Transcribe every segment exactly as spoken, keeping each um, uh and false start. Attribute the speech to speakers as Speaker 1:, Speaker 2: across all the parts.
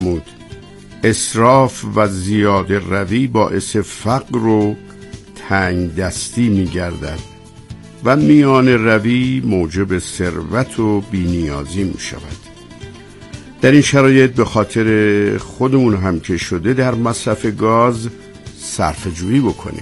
Speaker 1: محمود. اسراف و زیاده روی باعث فقر و تنگ دستی می گردد و میان روی موجب ثروت و بی‌نیازی می شود. در این شرایط به خاطر خودمون هم که شده در مصرف گاز صرفه جویی بکنیم.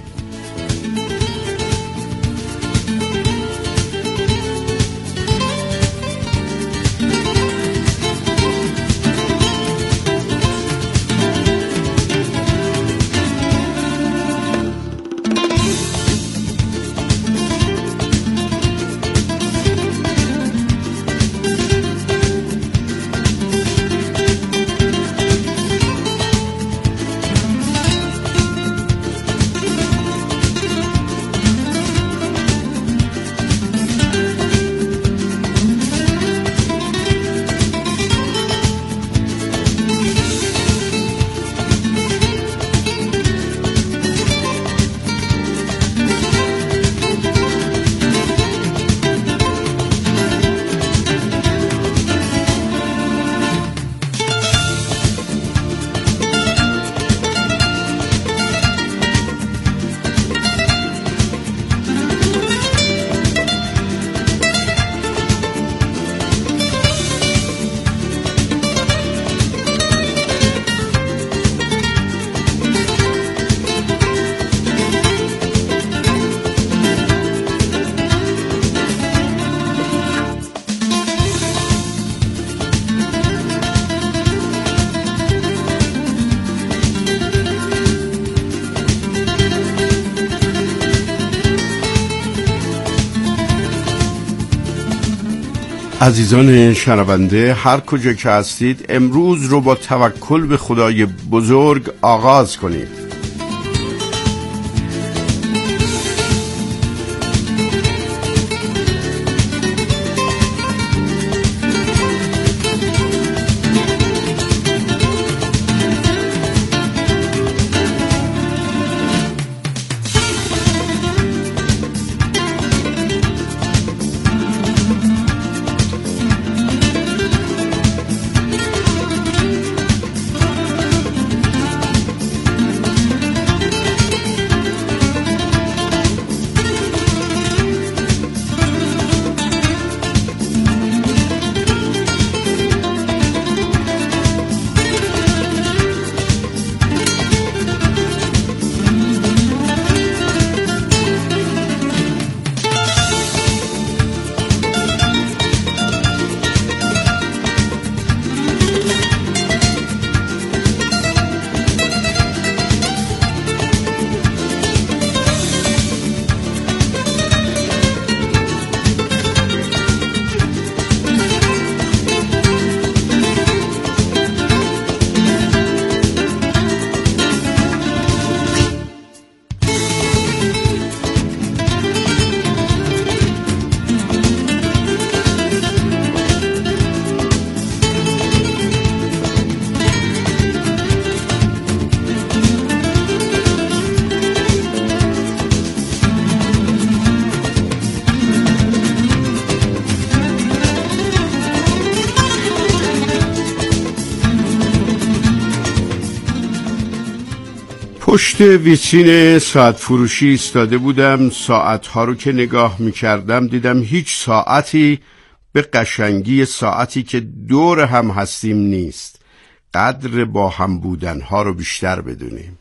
Speaker 1: عزیزان شنونده، هر کجا که هستید امروز رو با توکل به خدای بزرگ آغاز کنید. پشت ویترین ساعت فروشی ایستاده بودم. ساعتها رو که نگاه میکردم دیدم هیچ ساعتی به قشنگی ساعتی که دور هم هستیم نیست. قدر با هم بودنها رو بیشتر بدونیم.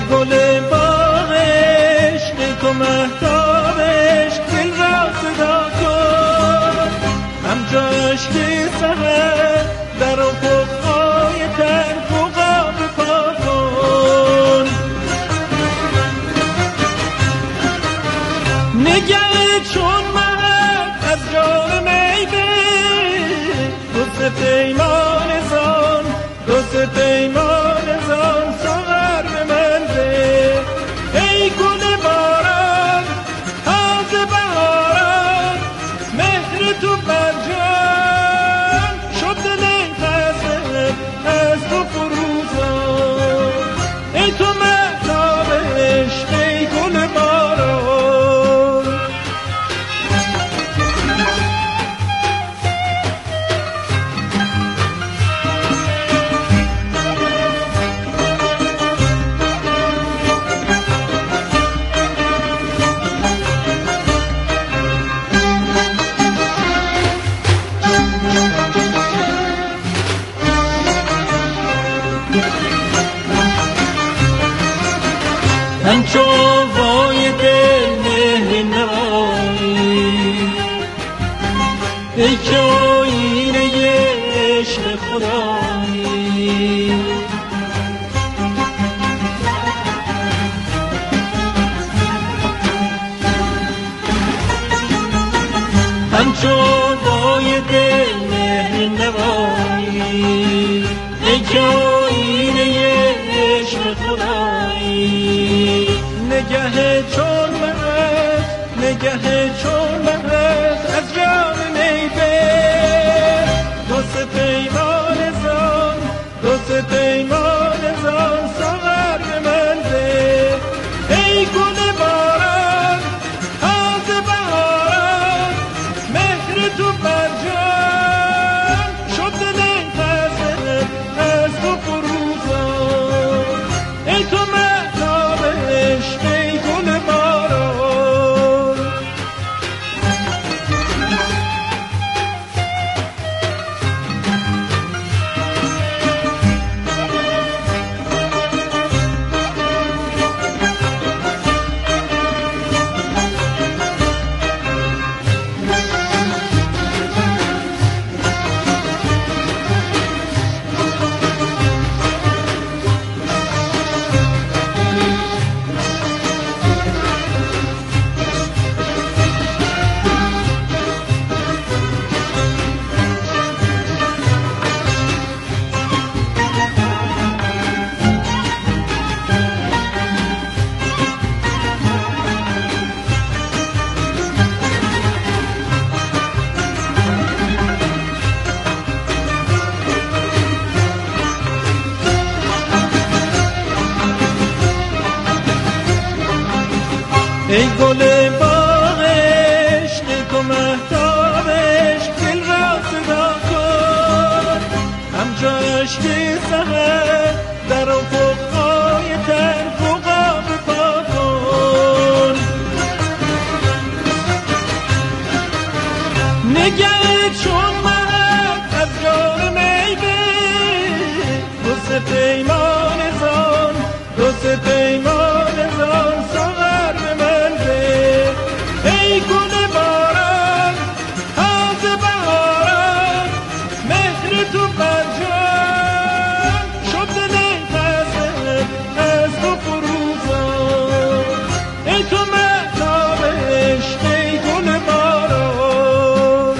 Speaker 2: گل باغ عشق تو مهتاب عشق دل را صدا کن همچو اشک سحر در افقهای تر فوقا بپا کن نگه چون مهد از جام می به دوست پیمان زان دوست پیمان زان ساغر به من ده ای گل باران تازه بهاران مهر تو بر جان شد دل خسته از تو فروزان ای تو مهتاب عشق ای گل باران همچو وای دل مهر نوایی ای که آیینه عشق خدایی همچو وای دل مهر نوایی ای که آیینه عشق خدایی نگه چون مهد نگه چون مهد از جام می بر دوست پیمان زان دوست پیمان زان ساغر به من ده ای گل باران تازه بهاران مهر تو بر جان شد دل خسته از تو فروزان ای تو مهتاب عشق ای گل باران ای گل باغ عشق تو مهتاب عشق دل را صدا کن همچو اشک سحر در افقهای تر فوقا بپا کن نگه چون مهد از جام می به دوست پیمان زان دوست پیمان زان ساغر به من ده ای گل باران تازه بهاران مهر تو بر جان شد دل خسته از تو فروزان ای تو مهتاب عشق ای گل باران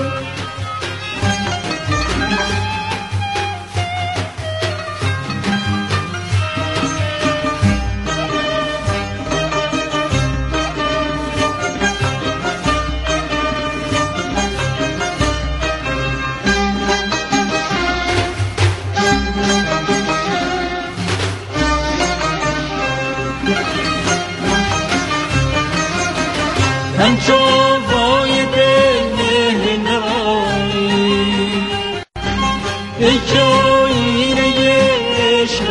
Speaker 2: همچو وای دل مهر نوایی ای که آیینه عشق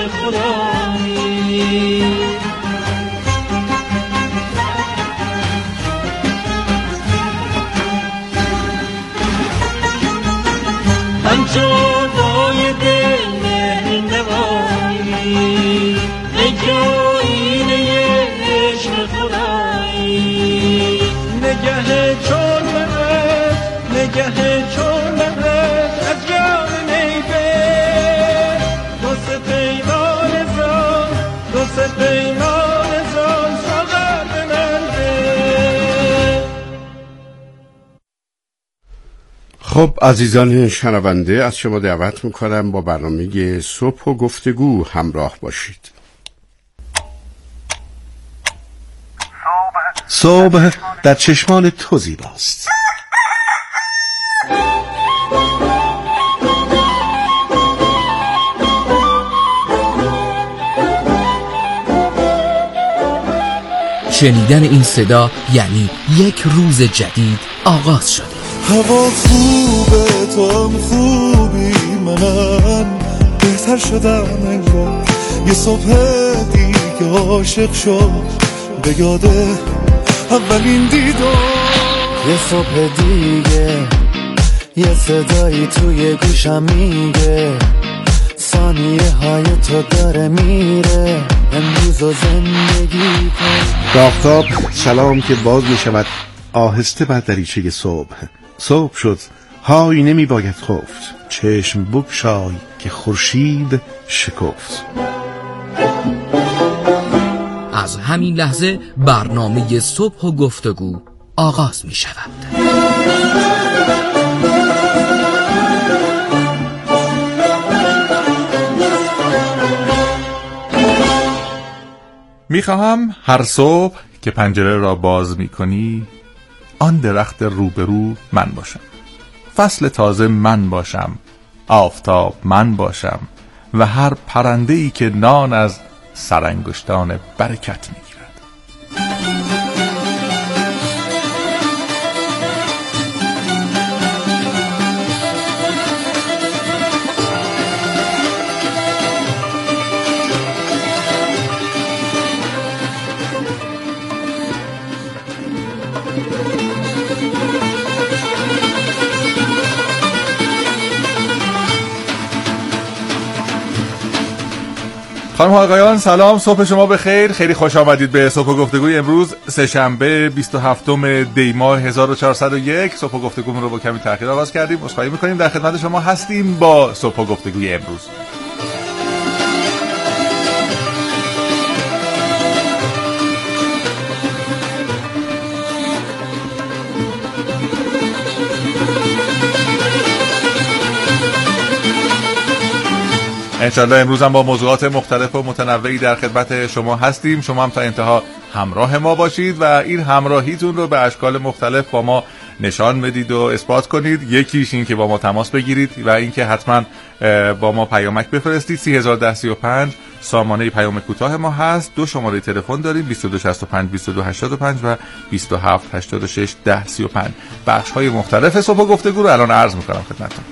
Speaker 2: خدایی همچو وای دل مهر نوایی ای که آیینه آگه چون نهد از جام میبه دوست پیمان زان دوست پیمان زان ساغر به من ده.
Speaker 1: خب عزیزان شنونده، از شما دعوت میکنم با برنامه صبح و گفتگو همراه باشید.
Speaker 3: صبح در چشمان تو زیباست.
Speaker 4: شنیدن این صدا یعنی یک روز جدید آغاز شده.
Speaker 5: هوا خوبه، تو هم خوبی، منم بهتر شدم انگار. یه صبح دیگه عاشق شد به یاده اولین دیدار.
Speaker 6: یه صبح دیگه یه صدایی توی گوشم میگه ثانیه های تو داره میره امروز و زندگی کن.
Speaker 3: آفتاب سلام که باز میشود آهسته بر دریچه صبح. صبح شد، های نمی باید خفت، چشم بگشای که خورشید شکفت.
Speaker 4: از همین لحظه برنامه صبح و گفتگو آغاز می شود.
Speaker 7: میخواهم هر صبح که پنجره را باز میکنی آن درخت روبرو من باشم، فصل تازه من باشم، آفتاب من باشم و هر پرنده‌ای که نان از سرانگشتان برکت میگیرد. خانم ها آقایان سلام، صبح شما بخیر. خیلی خوش آمدید به صبح و گفتگوی امروز سه‌شنبه بیست و هفتم دی ماه هزار و چهارصد و یک. صبح و گفتگومون رو با کمی تأخیر آغاز کردیم، عذرخواهی می‌کنیم. در خدمت شما هستیم با صبح و گفتگوی امروز. انشالله امروز هم با موضوعات مختلف و متنوعی در خدمت شما هستیم. شما هم تا انتها همراه ما باشید و این همراهیتون رو به اشکال مختلف با ما نشان بدید و اثبات کنید. یکیش این که با ما تماس بگیرید و این که حتما با ما پیامک بفرستید. سی هزار و ده سی و پنج سامانه پیام کوتاه ما هست. دو شماره تلفن داریم، بیست و دو شصت و پنج بیست و دو هشتاد و پنج و بیست و هفت هشتاد و شش ده سی و پنج. بخش های مختلف صبح و گفتگو رو الان عرض می‌کنم خدمتتون.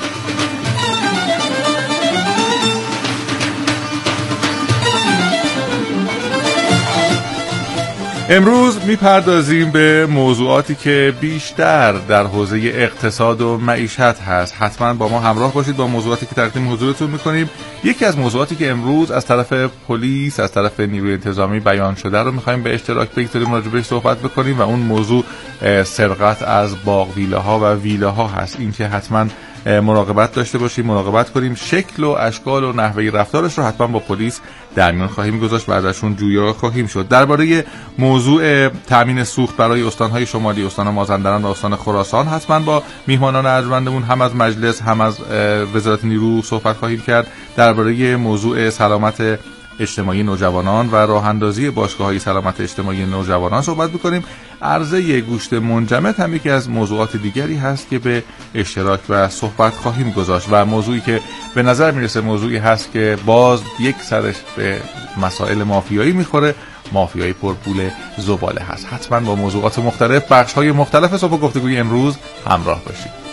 Speaker 7: امروز میپردازیم به موضوعاتی که بیشتر در حوزه اقتصاد و معیشت هست. حتما با ما همراه باشید با موضوعاتی که تقدیم حضورتون میکنیم. یکی از موضوعاتی که امروز از طرف پلیس، از طرف نیروی انتظامی بیان شده رو میخوایم به اشتراک بگذاریم، راجع بهش صحبت بکنیم و اون موضوع سرقت از باغ ویلاها و ویلاها هست. این که حتما مراقبت داشته باشیم، مراقبت کنیم. شکل و اشکال و نحوه رفتارش رو حتما با پلیس در میان خواهیم گذاشت و ازشون جویا خواهیم شد. درباره موضوع تامین سوخت برای استان‌های شمالی، استان مازندران و استان خراسان، حتما با میهمانان ارجمندمون هم از مجلس هم از وزارت نیرو صحبت خواهیم کرد. درباره موضوع سلامت اجتماعی نوجوانان و راه اندازی باشگاه‌های سلامت اجتماعی نوجوانان صحبت می‌کنیم. عرضه گوشت منجمد هم یکی از موضوعات دیگری هست که به اشتراک و صحبت خواهیم گذاشت و موضوعی که به نظر میرسه موضوعی هست که باز یک سرش به مسائل مافیایی میخوره، مافیایی پرپول زباله هست. حتما با موضوعات مختلف، بخش‌های مختلف صبح گفتگوی امروز همراه باشید.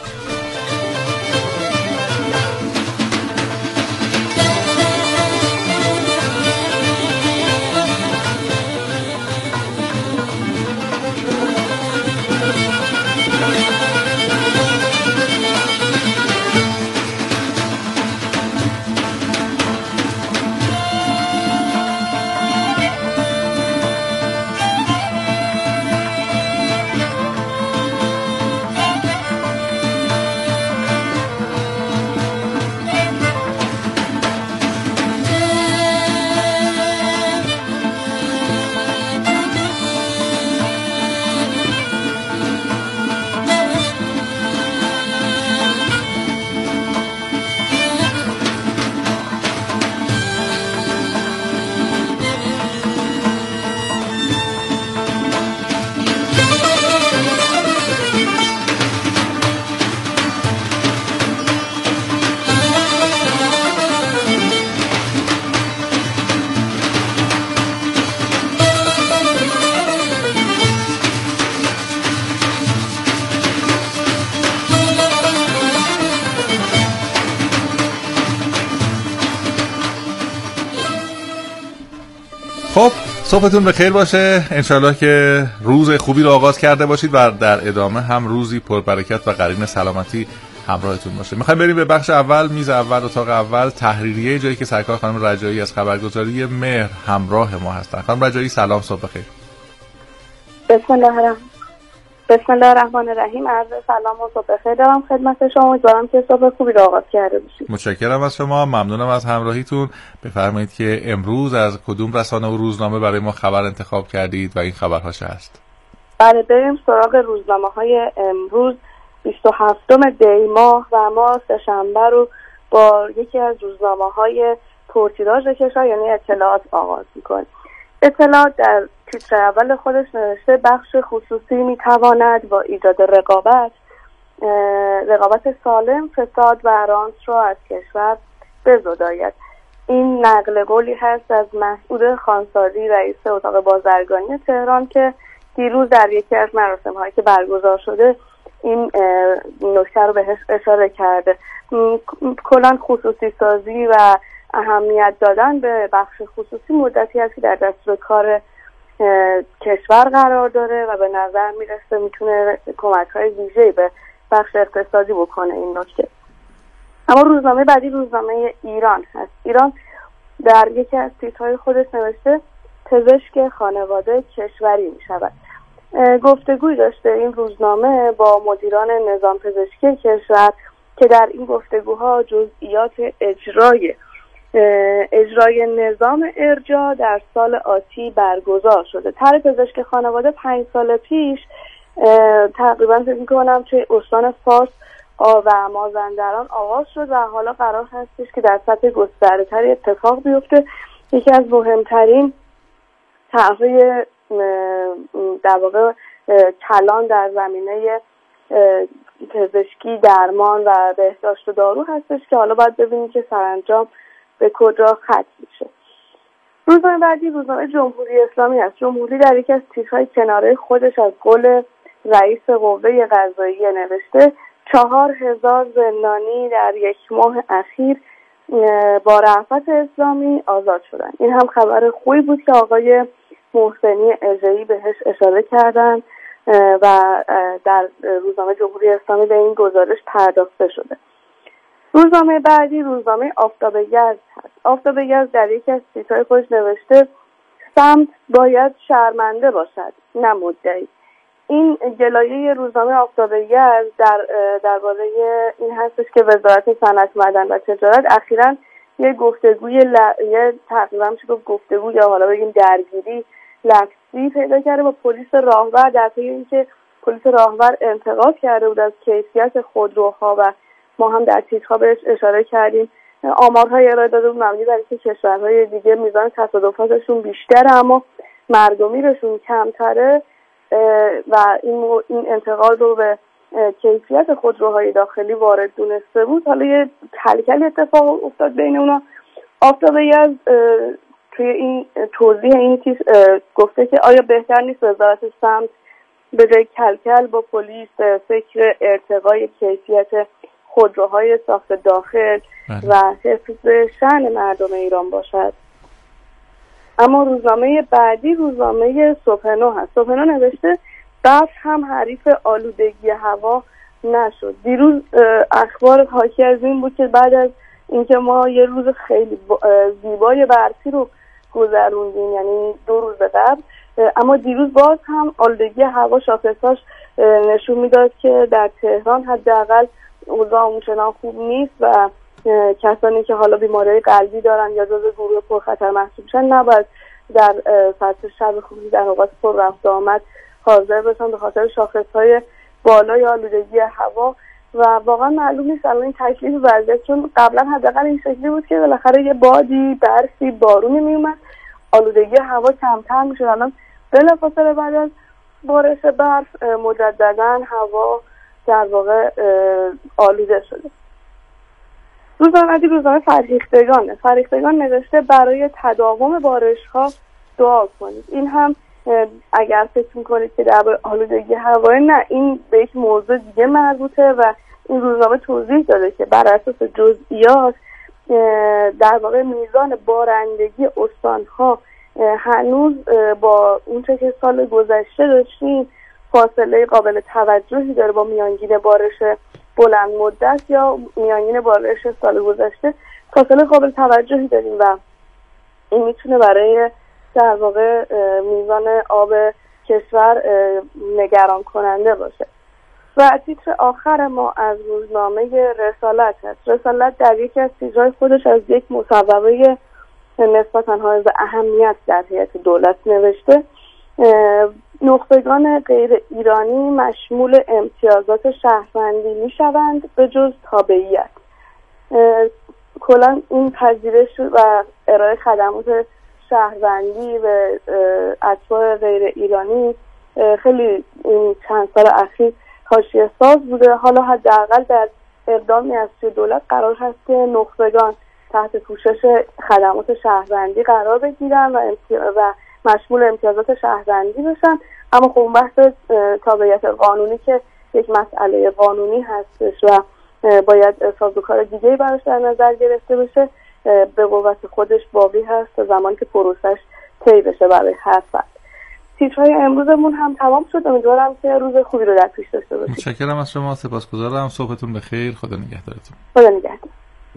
Speaker 7: صبحتون بخیر باشه. انشالله که روز خوبی رو آغاز کرده باشید و در ادامه هم روزی پربرکت و قرین سلامتی همراهتون باشه. میخوایم بریم به بخش اول، میز اول، اتاق اول، تحریریه، جایی که سرکار خانم رجایی از خبرگزاری مهر همراه ما هستن. خانم رجایی سلام، صبح بخیر.
Speaker 8: بسم الله الرحمن بسم الله الرحمن الرحیم. عرض سلام و صبح بخیر دارم خدمت شما. امیدوارم که صبح خوبی رو آغاز کرده باشید.
Speaker 7: متشکرم از شما، ممنونم از همراهیتون. بفرمایید که امروز از کدوم رسانه و روزنامه برای ما خبر انتخاب کردید و این خبرها چه هست؟
Speaker 8: بله، بریم سراغ روزنامه‌های امروز بیست و هفتم دی ماه و ما سه‌شنبه رو با یکی از روزنامه‌های پرتیراژ کشور یعنی اطلاعات آغاز می‌کنیم. اطلاعات در تیتر اول خودش نوشته بخش خصوصی میتواند با ایجاد رقابت رقابت سالم فساد و رانت را از کشور بزداید. این نقل قولی هست از مسعود خانساری، رئیس اتاق بازرگانی تهران، که دیروز در یکی از مراسم‌هایی که برگزار شده این نکته رو بهش اشاره کرده. کلاً خصوصی سازی و اهمیت دادن به بخش خصوصی مدتی است که در دستور کار کشور قرار داره و به نظر میرسه میتونه کمک‌های ویژه‌ای به بخش اقتصادی بکنه این نکته. اما روزنامه بعدی روزنامه ایران هست. ایران در یکی از تیترهای خودش نوشته پزشک خانواده کشوری میشود. گفتگوی داشته این روزنامه با مدیران نظام پزشکی کشور که در این گفتگوها جزئیات اجرای اجرای نظام ارجاع در سال آتی برگزار شده. طرح پزشک خانواده پنج سال پیش تقریبا فکر می‌کنم توی استان فارس و مازندران آغاز شد و حالا قرار هستش که در سطح گسترده‌تری اتفاق بیفته. یکی از مهمترین طرح‌های در واقع کلان در زمینه پزشکی، درمان و بهداشت و دارو هستش که حالا باید ببینیم که سرانجام به کجا ختم میشه. روزنامه بعدی روزنامه جمهوری اسلامی است. جمهوری در یکی از تیترهای کناره خودش از قول رئیس قوه قضاییه نوشته چهار هزار زندانی در یک ماه اخیر با رأفت اسلامی آزاد شدن. این هم خبر خوبی بود که آقای محسنی اژه‌ای بهش اشاره کردن و در روزنامه جمهوری اسلامی به این گزارش پرداخته شده. روزنامه بعدی روزنامه آفتاب یزد هست. آفتاب یزد در یکی از تیترهای خودش نوشته سمت باید شرمنده باشد نه مدعی. این گلایه روزنامه آفتاب یزد در درباره این هستش که وزارت صنعت معدن و تجارت اخیراً یه گفتگوی ل... یه تقریبا میشه گفت گفتگو یا حالا بگیم درگیری لفظی پیدا کرده با پلیس راهور در پی اینکه پلیس راهور انتقاد کرده بود از کیفیت خودروها و ما هم در تیترها بهش اشاره کردیم. آمارهای ارائه داده بود مبنی بر اینکه کشورهای دیگه میزان تصادفاتشون بیشتره اما مرگ و میرشون کمتره و این این انتقاد رو به کیفیت خودروهای داخلی وارد دونسته بود. حالا یه کلکلی اتفاق افتاد بین اونا. آفتاب یزد توی این توضیح این چیز گفته که آیا بهتر نیست وزارت سمت به جای کلکل با پلیس فکر ارتقای کیفیت خودروهای ساخت داخل و حفظ شأن مردم ایران باشد. اما روزنامه بعدی روزنامه صبح نو هست. صبح نو نوشته برف هم حریف آلودگی هوا نشد. دیروز اخبار حاکی از این بود که بعد از اینکه ما یه روز خیلی زیبای برفی رو گذروندیم، یعنی دو روز قبل، اما دیروز باز هم آلودگی هوا شاخصاش نشون میداد که در تهران حداقل اوضاع اونچنان خوب نیست و کسانی که حالا بیماری قلبی دارن یا جزو گروه پرخطر محسوب میشن نباید در فصل شب خصوصی در اوقات پر رفت آمد حاضر بشن به خاطر شاخصهای بالای آلودگی هوا و واقعا معلوم نیست الان این تکلیف وضعیت، چون قبلا حداقل این شکلی بود که بالاخره یه بادی برفی بارونی میومد آلودگی هوا کمتر میشد. الان بلافاصله بعد از بارش برف مجددا هوا در واقع آلوده شده. روزنامه روزنامه فرهیختگان فرهیختگان نوشته برای تداوم بارش ها دعا کنید. این هم اگر فکر میکنید که در آلودگی هوایی، نه، این به یک موضوع دیگه مربوطه و این روزنامه توضیح داده که بر اساس جزئیات در واقع میزان بارندگی استانها هنوز با اون چه که سال گذشته داشتیم فاصله قابل توجهی داره با میانگین بارش بلند مدت یا میانگین بارش سال گذشته فاصله قابل توجهی داریم و این میتونه برای در واقع میزان آب کشور نگران کننده باشه. و تیتر آخر ما از روزنامه رسالت هست. رسالت در یکی از تیترهای خودش از یک مصوبه نسبتاً حائز اهمیت در هیئت دولت نوشته نخبگان غیر ایرانی مشمول امتیازات شهروندی می شوند به جز تابعیت. کلا این پذیرش و ارائه خدمات شهروندی و اتباع غیر ایرانی خیلی این چند سال اخیر حاشیه ساز بوده. حالا حداقل در اقدامی از سوی دولت قرار هست که نخبگان تحت پوشش خدمات شهروندی قرار بگیرن و, و مشمول امتیازات شهروندی بشن. اما خب بحث تابعیت قانونی که یک مسئله قانونی هستش و باید سازوکار دیگه‌ای براش در نظر گرفته بشه به قوت خودش باقی هست تا زمانی که پروسش طی بشه برای هر فرد. تیترهای امروزمون هم تمام شد. امیدوارم که روز خوبی رو در پیش داشته باشید.
Speaker 7: متشکرم از شما، سپاسگزارم. صبحتون بخیر. خدا نگهدارتون.
Speaker 8: خدا نگهدار.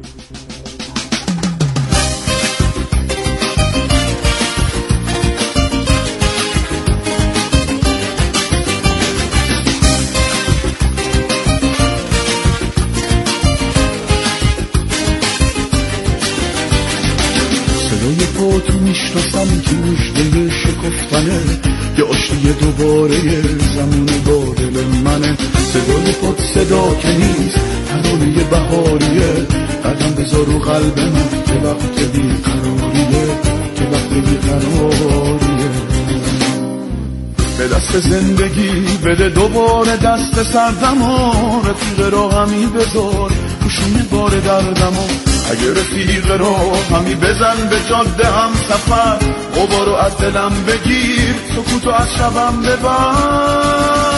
Speaker 5: صدای پاتو میشناسم که مژده شکفتنه یه آشتی دوباره زمون با دل منه. صدای پات صدا که نیست ترانه بهاریه قدم بذار رو قلب من که وقت بیقراریه که وقت بیقراریه. به دست زندگی بده دوباره دست سردمو رفیق را همی بذار پوشون بار دردمو اگه رفیق را همی بزن به جاده هم سفر غبارو از دلم بگیر سکوتو از شبم ببر.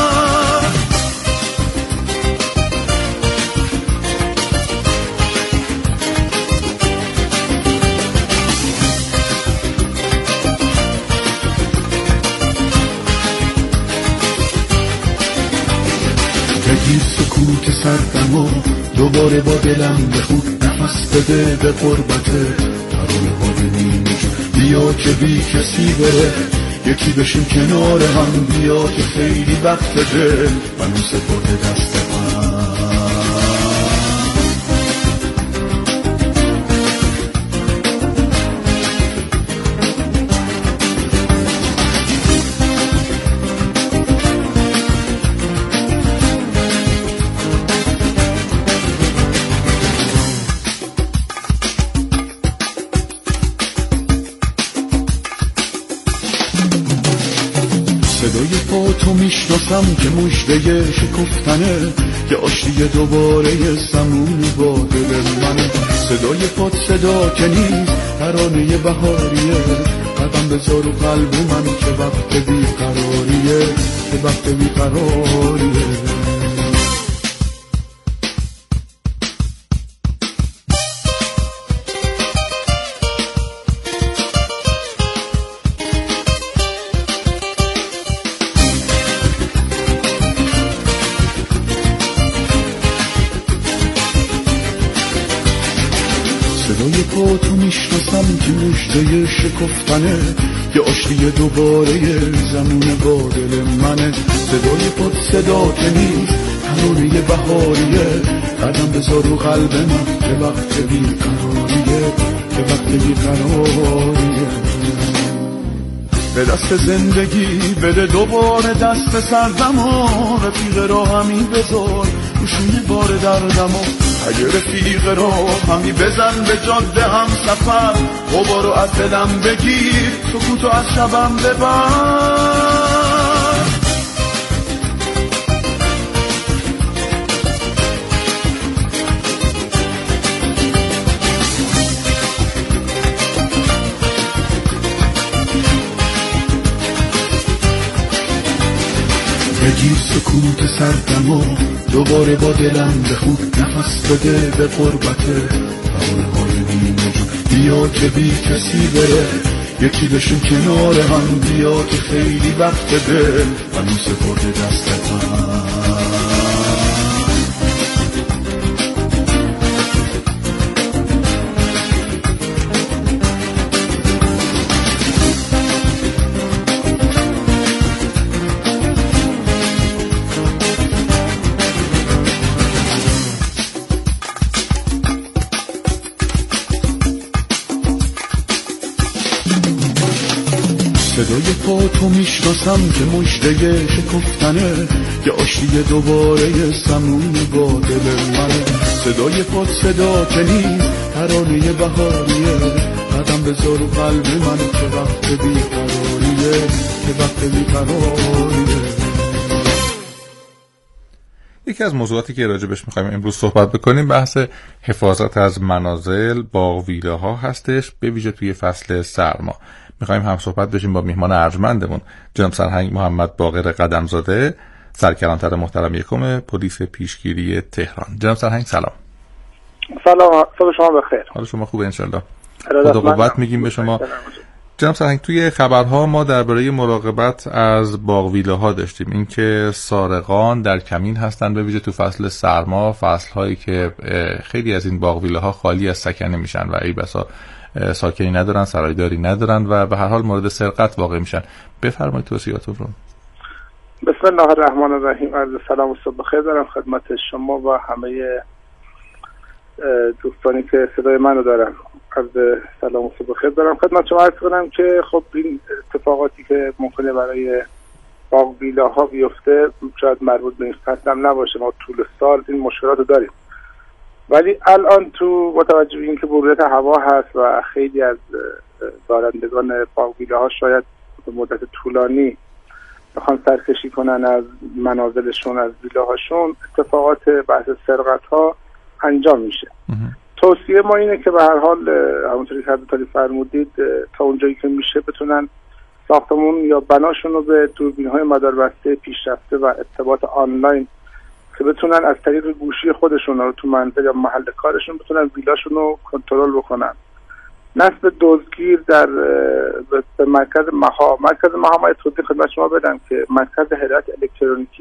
Speaker 5: بگیر سکوت سردمو دوباره با دلم بخود نفس بده به قربته ترانه ها به نیمه جو بیا که بی کسی بره یکی بشیم کنار هم بیا که خیلی وقت دل منو سپرده دست من. صدای پاتو میشناسم که مژده شکفتنه که آشتی دوباره زمون با دل منه. صدای پات صدا که نیست ترانه بهاریه قدم بذار رو قلب من که وقت بیقراریه که وقت بیقراریه. صدای پاتو میشناسم که مژده شکفتنه یه آشتی دوباره زمون با دل منه. صدای پات صدا که نیست ترانه بهاریه قدم بذار رو قلب من که وقت بیقراریه که وقت بیقراریه. به دست زندگی بده دوباره دست سردمو رفیق را همی بذار روشون بار دردمو اگه رفیق را همی بزن به جاده هم سفر غبارو از دلم بگیر سکوتو از شبم ببر. بگیر سکوت سردمو دوباره با دلم بخود نفس بده به قربته ترانه های نیمه جو بیا که بی کسی بره یکی بشین کنار هم، بیا که خیلی وقت دل منو سپرده دست هم. صدای پا تو میشناسم که مژده شکفتنه، یه آشتی دوباره سمون با دل منه. صدای پا صدا که نیست، ترانه بهاریه، قدم بذار و قلب منو که وقت بیقراریه، که وقت بیقراریه.
Speaker 7: یکی از موضوعاتی که راجبش میخوایم امروز صحبت بکنیم بحث حفاظت از منازل، باغ، ویله ها هستش، به ویژه توی فصل سرما. میخوایم هم صحبت بشیم با میهمان ارجمندمون جناب سرهنگ محمد باقر قدمزاده، سرکلانتر محترم یکم پلیس پیشگیری تهران. جناب سرهنگ سلام.
Speaker 9: سلام، صبح شما بخیر.
Speaker 7: حال شما خوبه انشالله؟ خدا قوت میگیم به شما. جناب سرهنگ، توی خبرها ما درباره مراقبت از باغ ویله ها داشتیم، اینکه سارقان در کمین هستن، به ویژه تو فصل سرما، فصل هایی که خیلی از این باغ ویله ها خالی از سکنه میشن و ای بسا ساکنی ندارن، سرایداری ندارن و به هر حال مورد سرقت واقع میشن. بفرمایید توصیهاتون رو.
Speaker 9: بسم الله الرحمن الرحیم. عرض سلام و صبح بخیر دارم خدمت شما و همه دوستانی که صدای منو دارن. عرض سلام و صبح بخیر دارم خدمت شما. عرض کنم که خب این اتفاقاتی که ممکنه برای باغ ویله ها بیفته شاید مربوط به این فصل هم نباشه، ما طول سال این مشکلات رو داریم، ولی الان تو با توجه به اینکه بروریت هوا هست و خیلی از دارندگان باغ ویله ها شاید به مدت طولانی بخوان سرکشی کنن از منازلشون، از ویله هاشون، اتفاقات بحث سرقت ها انجام میشه. توصیه ما اینه که به هر حال همونطوری که حضرت فرمودید تا اونجایی که میشه بتونن ساختمون یا بناشون رو به دوربین های مداربسته پیشرفته و ارتباط آنلاین که بتونن از طریق گوشی خودشون رو تو منزل یا محل کارشون بتونن ویلاشون رو کنترل بکنن. نصب دزدگیر در به مرکز مها مرکز مها ما توضیح خدمت شما بدم که مرکز هدایت الکترونیکی